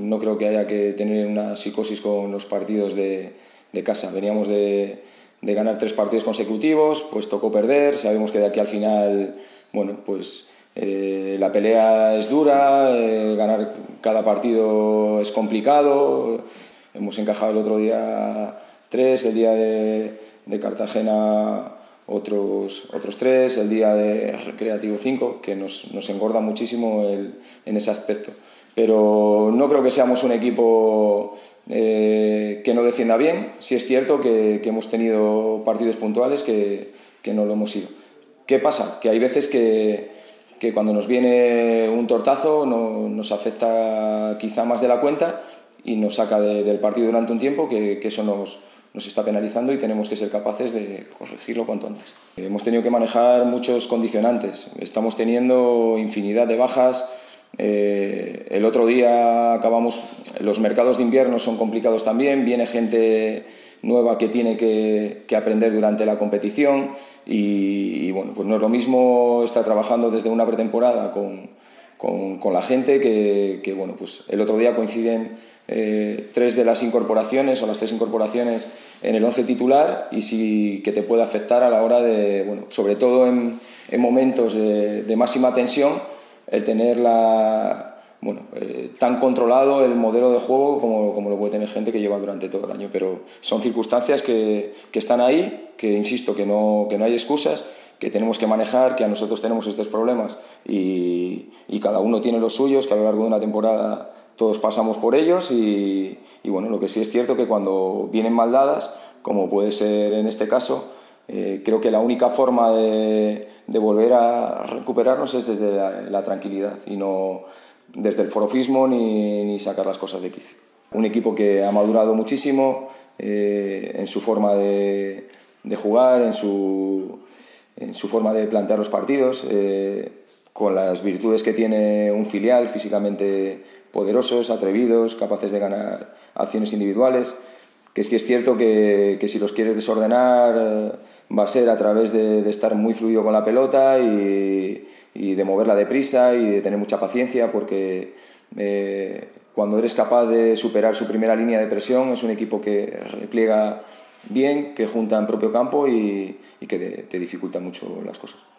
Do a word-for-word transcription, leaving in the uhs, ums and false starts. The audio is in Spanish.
no creo que haya que tener una psicosis con los partidos de, de casa. Veníamos de, de ganar tres partidos consecutivos, pues tocó perder, sabemos que de aquí al final, bueno, pues eh, la pelea es dura, eh, ganar cada partido es complicado. Hemos encajado el otro día tres, el día de, de Cartagena otros, otros tres, el día de Recreativo cinco, que nos, nos engorda muchísimo el, en ese aspecto. Pero no creo que seamos un equipo eh, que no defienda bien. Sí es cierto que, que hemos tenido partidos puntuales que, que no lo hemos sido. ¿Qué pasa? Que hay veces que, que cuando nos viene un tortazo no, nos afecta quizá más de la cuenta y nos saca de, del partido durante un tiempo, que, que eso nos, nos está penalizando y tenemos que ser capaces de corregirlo cuanto antes. Hemos tenido que manejar muchos condicionantes, estamos teniendo infinidad de bajas. Eh, el otro día acabamos, los mercados de invierno son complicados también, viene gente nueva que tiene que, que aprender durante la competición y, y bueno, pues no es lo mismo estar trabajando desde una pretemporada con, con, con la gente que, que bueno, pues el otro día coinciden eh, tres de las incorporaciones o las tres incorporaciones en el once titular y sí que te puede afectar a la hora de, bueno, sobre todo en, en momentos de, de máxima tensión, el tener la, bueno, eh, tan controlado el modelo de juego como, como lo puede tener gente que lleva durante todo el año. Pero son circunstancias que, que están ahí, que insisto, que no, que no hay excusas, que tenemos que manejar, que a nosotros tenemos estos problemas y, y cada uno tiene los suyos, que a lo largo de una temporada todos pasamos por ellos y, y bueno, lo que sí es cierto que cuando vienen mal dadas, como puede ser en este caso, Eh, creo que la única forma de, de volver a recuperarnos es desde la, la tranquilidad y no desde el forofismo ni, ni sacar las cosas de quicio. Un equipo que ha madurado muchísimo eh, en su forma de, de jugar, en su, en su forma de plantear los partidos, eh, con las virtudes que tiene un filial, físicamente poderosos, atrevidos, capaces de ganar acciones individuales. Que sí es cierto que, que si los quieres desordenar va a ser a través de, de estar muy fluido con la pelota y, y de moverla deprisa y de tener mucha paciencia, porque eh, cuando eres capaz de superar su primera línea de presión es un equipo que repliega bien, que junta en propio campo y, y que te, te dificulta mucho las cosas.